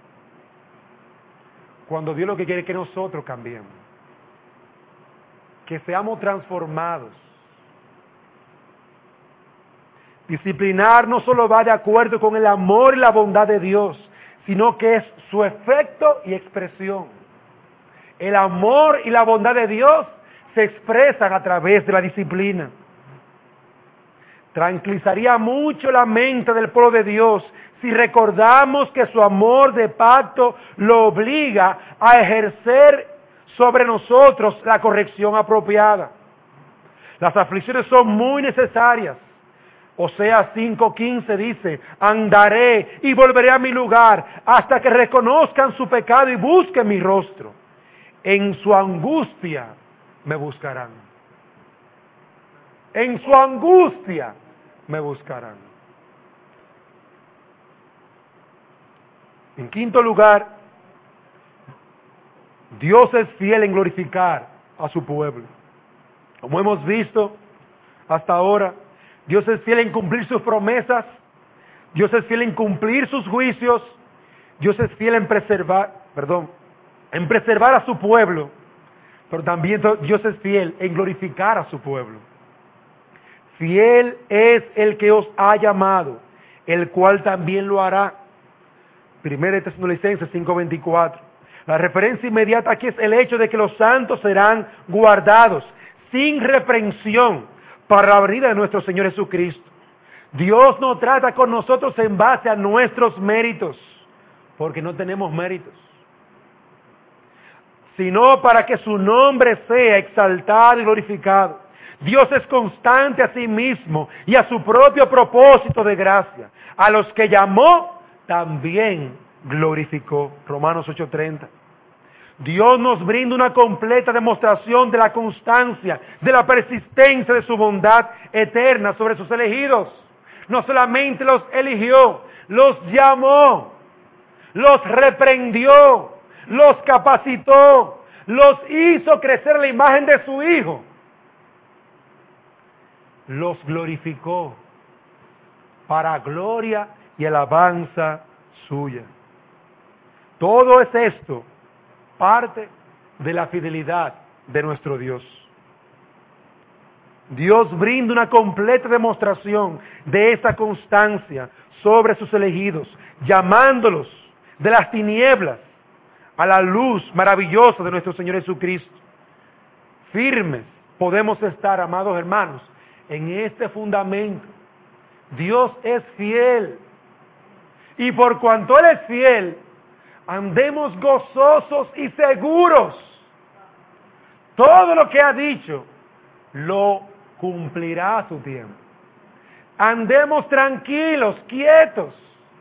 S1: cuando Dios lo que quiere es que nosotros cambiemos, que seamos transformados. Disciplinar no solo va de acuerdo con el amor y la bondad de Dios, sino que es su efecto y expresión. El amor y la bondad de Dios se expresan a través de la disciplina. Tranquilizaría mucho la mente del pueblo de Dios si recordamos que su amor de pacto lo obliga a ejercer sobre nosotros la corrección apropiada. Las aflicciones son muy necesarias. Oseas 5:15 dice, andaré y volveré a mi lugar hasta que reconozcan su pecado y busquen mi rostro. En su angustia me buscarán. En su angustia me buscarán. En quinto lugar, Dios es fiel en glorificar a su pueblo. Como hemos visto hasta ahora, Dios es fiel en cumplir sus promesas, Dios es fiel en cumplir sus juicios, Dios es fiel en preservar a su pueblo, pero también Dios es fiel en glorificar a su pueblo. Fiel es el que os ha llamado, el cual también lo hará. 1 Tesalonicenses 5:24. La referencia inmediata aquí es el hecho de que los santos serán guardados sin reprensión para la venida de nuestro Señor Jesucristo. Dios no trata con nosotros en base a nuestros méritos, porque no tenemos méritos, sino para que su nombre sea exaltado y glorificado. Dios es constante a sí mismo y a su propio propósito de gracia. A los que llamó, también glorificó. Romanos 8:30. Dios nos brinda una completa demostración de la constancia, de la persistencia de su bondad eterna sobre sus elegidos. No solamente los eligió, los llamó, los reprendió, los capacitó, los hizo crecer la imagen de su Hijo, los glorificó para gloria y alabanza suya. Todo es esto parte de la fidelidad de nuestro Dios. Dios brinda una completa demostración de esa constancia sobre sus elegidos, llamándolos de las tinieblas a la luz maravillosa de nuestro Señor Jesucristo. Firmes podemos estar, amados hermanos, en este fundamento. Dios es fiel. Y por cuanto Él es fiel, andemos gozosos y seguros. Todo lo que ha dicho, lo cumplirá a su tiempo. Andemos tranquilos, quietos.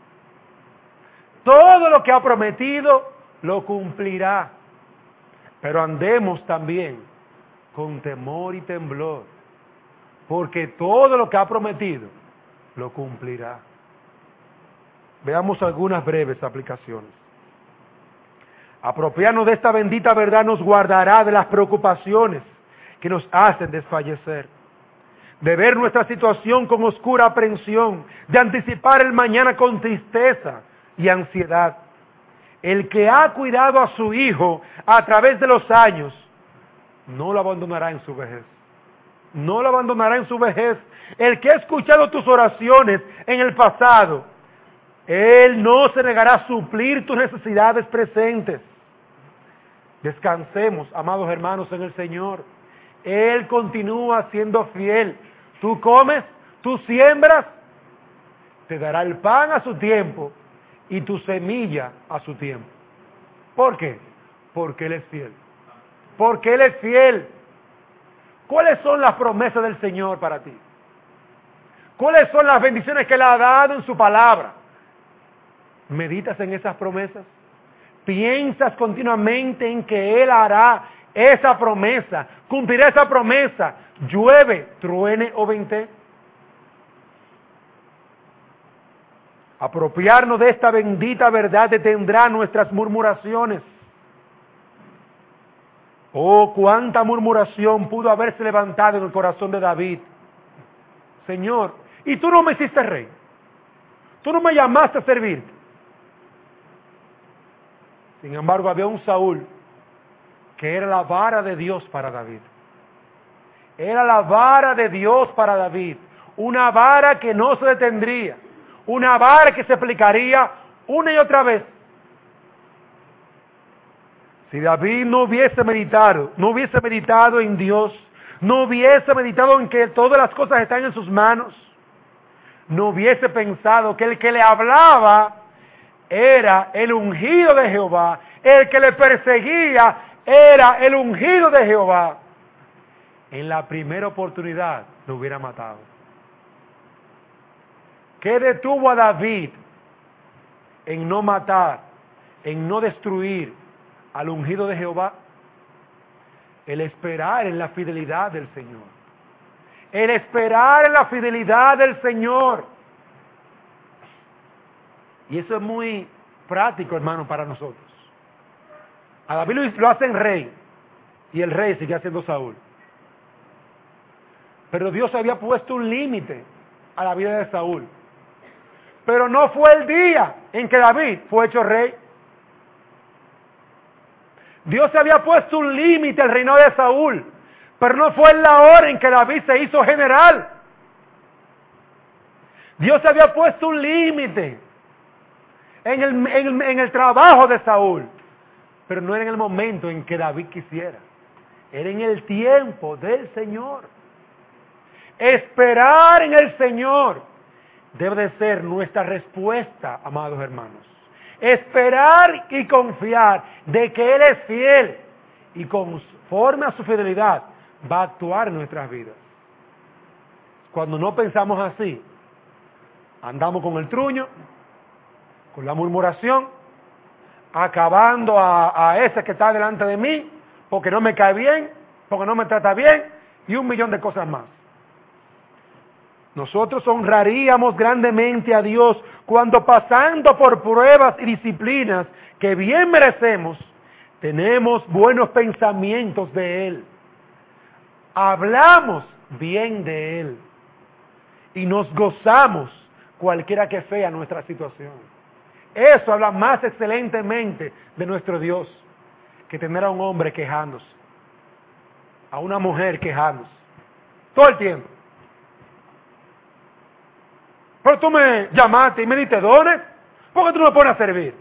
S1: Todo lo que ha prometido, lo cumplirá. Pero andemos también con temor y temblor, porque todo lo que ha prometido, lo cumplirá. Veamos algunas breves aplicaciones. Apropiarnos de esta bendita verdad nos guardará de las preocupaciones que nos hacen desfallecer, de ver nuestra situación con oscura aprensión, de anticipar el mañana con tristeza y ansiedad. El que ha cuidado a su hijo a través de los años, no lo abandonará en su vejez. No lo abandonará en su vejez. El que ha escuchado tus oraciones en el pasado, Él no se negará a suplir tus necesidades presentes. Descansemos, amados hermanos, en el Señor. Él continúa siendo fiel. Tú comes, tú siembras, te dará el pan a su tiempo y tu semilla a su tiempo. ¿Por qué? Porque Él es fiel. Porque Él es fiel. ¿Cuáles son las promesas del Señor para ti? ¿Cuáles son las bendiciones que Él ha dado en su palabra? ¿Meditas en esas promesas? ¿Piensas continuamente en que Él hará esa promesa, cumplirá esa promesa, llueve, truene o vente? Apropiarnos de esta bendita verdad detendrá nuestras murmuraciones. Oh, cuánta murmuración pudo haberse levantado en el corazón de David. Señor, y tú no me hiciste rey, tú no me llamaste a servirte. Sin embargo, había un Saúl que era la vara de Dios para David. Era la vara de Dios para David. Una vara que no se detendría. Una vara que se aplicaría una y otra vez. Si David no hubiese meditado en Dios, no hubiese meditado en que todas las cosas están en sus manos, no hubiese pensado que el que le hablaba era el ungido de Jehová, el que le perseguía era el ungido de Jehová, en la primera oportunidad lo hubiera matado. ¿Qué detuvo a David en no matar, en no destruir al ungido de Jehová? El esperar en la fidelidad del Señor. El esperar en la fidelidad del Señor. Y eso es muy práctico, hermano, para nosotros. A David lo hacen rey, y el rey sigue siendo Saúl. Pero Dios había puesto un límite a la vida de Saúl. Pero no fue el día en que David fue hecho rey. Dios había puesto un límite al reino de Saúl, pero no fue en la hora en que David se hizo general. Dios había puesto un límite en el trabajo de Saúl, pero no era en el momento en que David quisiera. Era en el tiempo del Señor. Esperar en el Señor debe de ser nuestra respuesta, amados hermanos. Esperar y confiar de que Él es fiel y conforme a su fidelidad va a actuar en nuestras vidas. Cuando no pensamos así, andamos con el truño, con la murmuración, acabando a ese que está delante de mí, porque no me cae bien, porque no me trata bien, y 1.000.000 de cosas más. Nosotros honraríamos grandemente a Dios cuando, pasando por pruebas y disciplinas que bien merecemos, tenemos buenos pensamientos de Él. Hablamos bien de Él y nos gozamos cualquiera que sea nuestra situación. Eso habla más excelentemente de nuestro Dios que tener a un hombre quejándose, a una mujer quejándose, todo el tiempo. Pero tú me llamaste y me diste dones, ¿por qué tú no me pones a servir?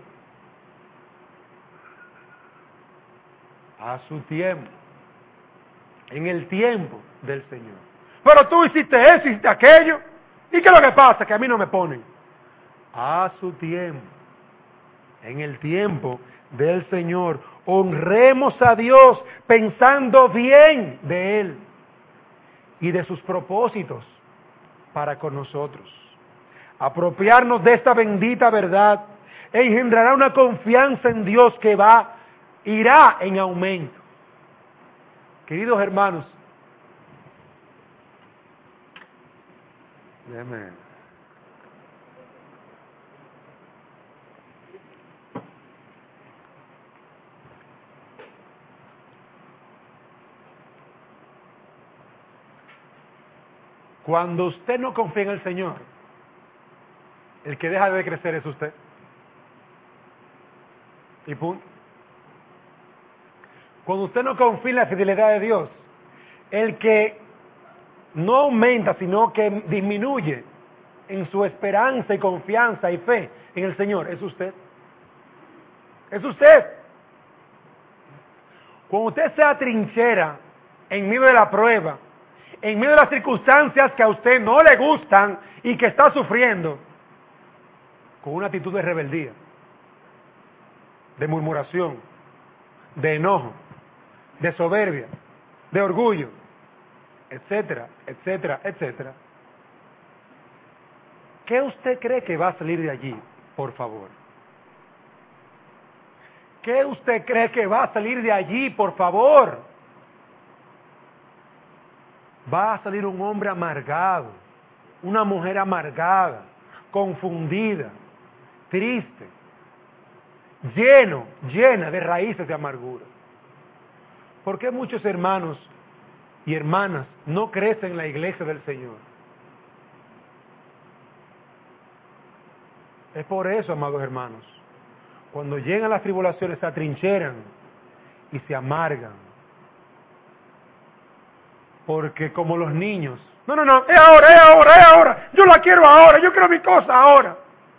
S1: A su tiempo, en el tiempo del Señor. Pero tú hiciste eso, hiciste aquello, ¿y qué es lo que pasa? Que a mí no me ponen. A su tiempo, en el tiempo del Señor, honremos a Dios pensando bien de Él y de sus propósitos para con nosotros. Apropiarnos de esta bendita verdad engendrará una confianza en Dios que irá en aumento. Queridos hermanos, déjame. Cuando usted no confía en el Señor, el que deja de crecer es usted. Y punto. Cuando usted no confía en la fidelidad de Dios, el que no aumenta, sino que disminuye en su esperanza y confianza y fe en el Señor, es usted. Es usted. Cuando usted se atrinchera en medio de la prueba, en medio de las circunstancias que a usted no le gustan y que está sufriendo, con una actitud de rebeldía, de murmuración, de enojo, de soberbia, de orgullo, etcétera, etcétera, etcétera. ¿Qué usted cree que va a salir de allí, por favor? ¿Qué usted cree que va a salir de allí, por favor? Va a salir un hombre amargado, una mujer amargada, confundida, triste, llena de raíces de amargura. ¿Por qué muchos hermanos y hermanas no crecen en la iglesia del Señor? Es por eso, amados hermanos, cuando llegan las tribulaciones se atrincheran y se amargan. Porque como los niños, no, es ahora, yo la quiero ahora, yo quiero mi cosa ahora.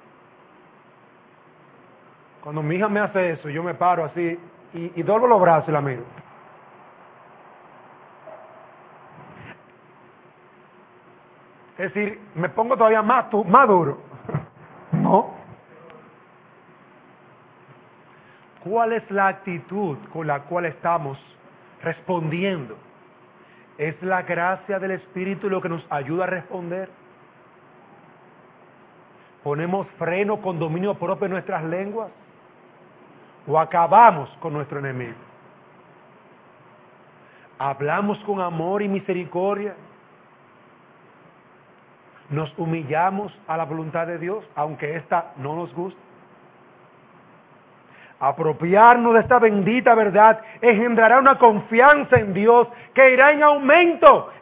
S1: Cuando mi hija me hace eso, yo me paro así y doblo los brazos y la miro. Es decir, me pongo todavía más duro. ¿No? ¿Cuál es la actitud con la cual estamos respondiendo? ¿Es la gracia del Espíritu lo que nos ayuda a responder? ¿Ponemos freno con dominio propio en nuestras lenguas? ¿O acabamos con nuestro enemigo? ¿Hablamos con amor y misericordia? ¿Nos humillamos a la voluntad de Dios, aunque ésta no nos guste? Apropiarnos de esta bendita verdad engendrará una confianza en Dios que irá en aumento,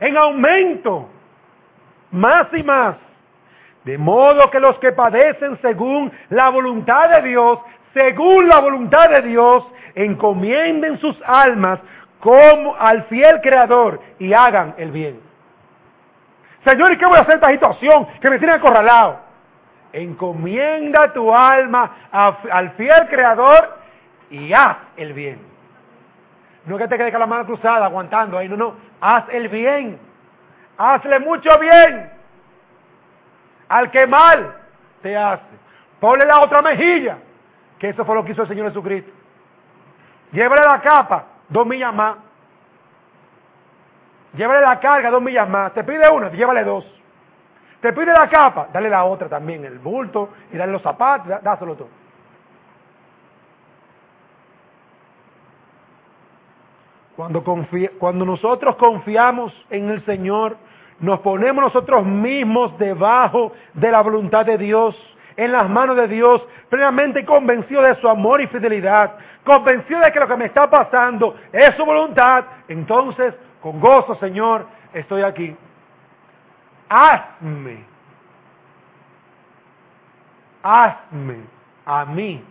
S1: más y más. De modo que los que padecen según la voluntad de Dios, encomienden sus almas como al fiel Creador y hagan el bien. Señor, ¿y qué voy a hacer en esta situación que me tiene acorralado? Encomienda tu alma al fiel Creador y haz el bien. No que te quedes con la mano cruzada aguantando ahí, no, haz el bien. Hazle mucho bien al que mal te hace. Ponle la otra mejilla, que eso fue lo que hizo el Señor Jesucristo. Llévale la capa, 2 millas más. Llévale la carga, 2 millas más. Te pide una, llévale 2. Te pide la capa, dale la otra también, el bulto, y dale los zapatos, dáselo todo. Cuando nosotros confiamos en el Señor, nos ponemos nosotros mismos debajo de la voluntad de Dios, en las manos de Dios, plenamente convencidos de su amor y fidelidad, convencidos de que lo que me está pasando es su voluntad. Entonces, con gozo, Señor, estoy aquí. Hazme hazme a mí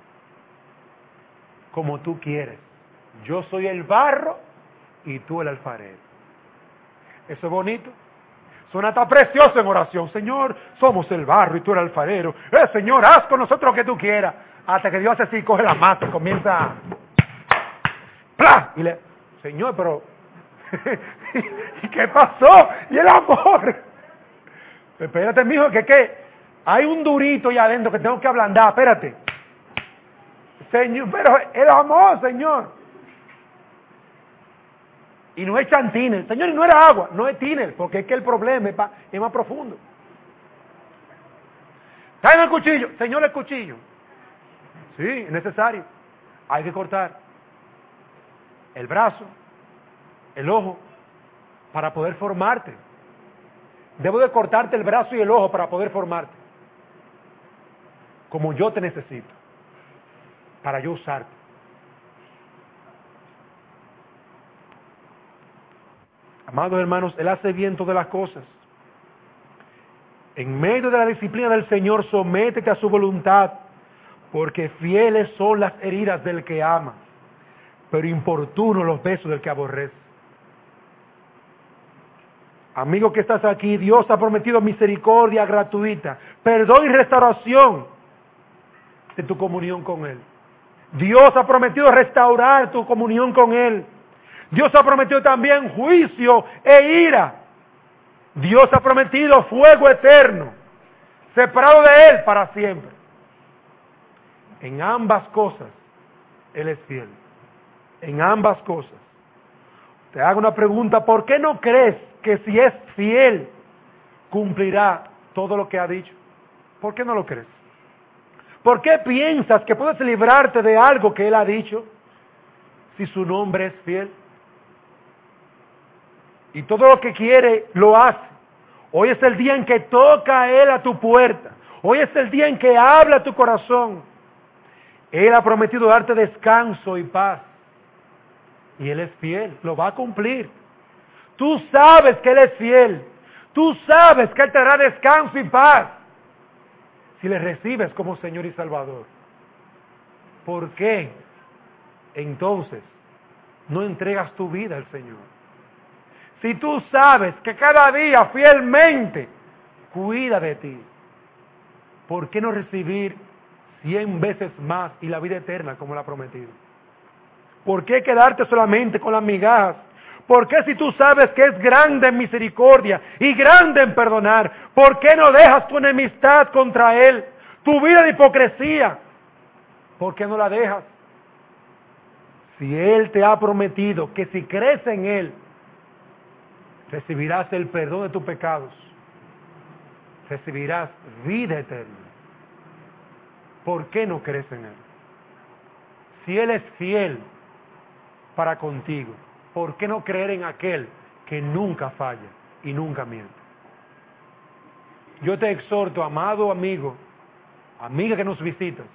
S1: como tú quieres. Yo soy el barro y tú el alfarero. Eso es bonito. Suena tan precioso en oración. Señor, somos el barro y tú el alfarero. Señor, haz con nosotros lo que tú quieras. Hasta que Dios hace así, coge la mata y comienza ¡plá! Y le, Señor, pero ¿y qué pasó? Y el amor. Espérate, mijo, que hay un durito ahí adentro que tengo que ablandar. Espérate. Señor, pero el amor, Señor. Y no echan tiner. Señor, y no era agua, no es tiner, porque es que el problema es más profundo. Tráeme el cuchillo. Señor, el cuchillo. Sí, es necesario. Hay que cortar el brazo, el ojo, para poder formarte. Debo de cortarte el brazo y el ojo para poder formarte. Como yo te necesito, para yo usarte. Amados hermanos, Él hace bien todas las cosas. En medio de la disciplina del Señor, sométete a su voluntad, porque fieles son las heridas del que ama, pero importunos los besos del que aborrece. Amigo que estás aquí, Dios ha prometido misericordia gratuita, perdón y restauración de tu comunión con Él. Dios ha prometido restaurar tu comunión con Él. Dios ha prometido también juicio e ira. Dios ha prometido fuego eterno, separado de Él para siempre. En ambas cosas, Él es fiel. En ambas cosas. Te hago una pregunta, ¿por qué no crees que si es fiel, cumplirá todo lo que ha dicho? ¿Por qué no lo crees? ¿Por qué piensas que puedes librarte de algo que Él ha dicho si su nombre es fiel? Y todo lo que quiere, lo hace. Hoy es el día en que toca a Él a tu puerta. Hoy es el día en que habla a tu corazón. Él ha prometido darte descanso y paz. Y Él es fiel, lo va a cumplir. Tú sabes que Él es fiel. Tú sabes que Él te dará descanso y paz. Si le recibes como Señor y Salvador. ¿Por qué entonces no entregas tu vida al Señor? Si tú sabes que cada día fielmente cuida de ti, ¿por qué no recibir 100 veces más y la vida eterna como la ha prometido? ¿Por qué quedarte solamente con las migajas? ¿Por qué si tú sabes que es grande en misericordia y grande en perdonar, por qué no dejas tu enemistad contra Él, tu vida de hipocresía? ¿Por qué no la dejas? Si Él te ha prometido que si crees en Él, recibirás el perdón de tus pecados, recibirás vida eterna. ¿Por qué no crees en Él? Si Él es fiel para contigo, ¿por qué no creer en aquel que nunca falla y nunca miente? Yo te exhorto, amado amigo, amiga que nos visitas,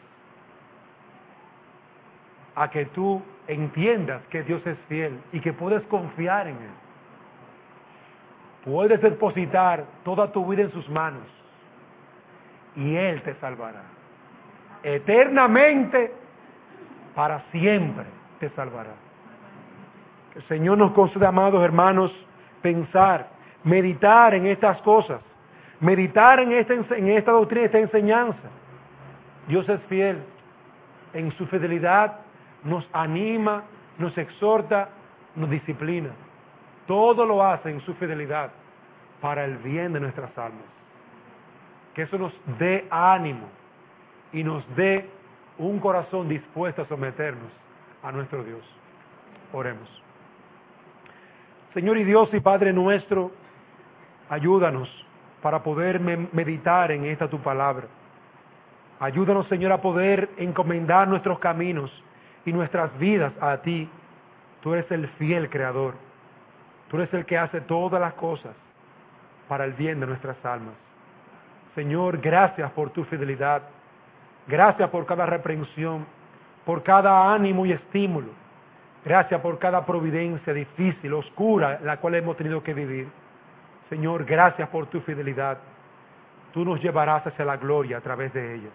S1: a que tú entiendas que Dios es fiel y que puedes confiar en Él. Puedes depositar toda tu vida en sus manos y Él te salvará. Eternamente, para siempre te salvará. Que el Señor nos conceda, amados hermanos, pensar, meditar en estas cosas, meditar en esta doctrina, esta enseñanza. Dios es fiel. En su fidelidad nos anima, nos exhorta, nos disciplina. Todo lo hace en su fidelidad para el bien de nuestras almas. Que eso nos dé ánimo y nos dé un corazón dispuesto a someternos a nuestro Dios. Oremos. Señor y Dios y Padre nuestro, ayúdanos para poder meditar en esta tu palabra. Ayúdanos, Señor, a poder encomendar nuestros caminos y nuestras vidas a ti. Tú eres el fiel Creador. Tú eres el que hace todas las cosas para el bien de nuestras almas. Señor, gracias por tu fidelidad. Gracias por cada reprensión, por cada ánimo y estímulo. Gracias por cada providencia difícil, oscura, la cual hemos tenido que vivir. Señor, gracias por tu fidelidad. tú nos llevarás hacia la gloria a través de ellas.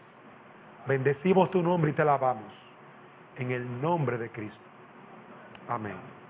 S1: Bendecimos tu nombre y te alabamos. En el nombre de Cristo. Amén.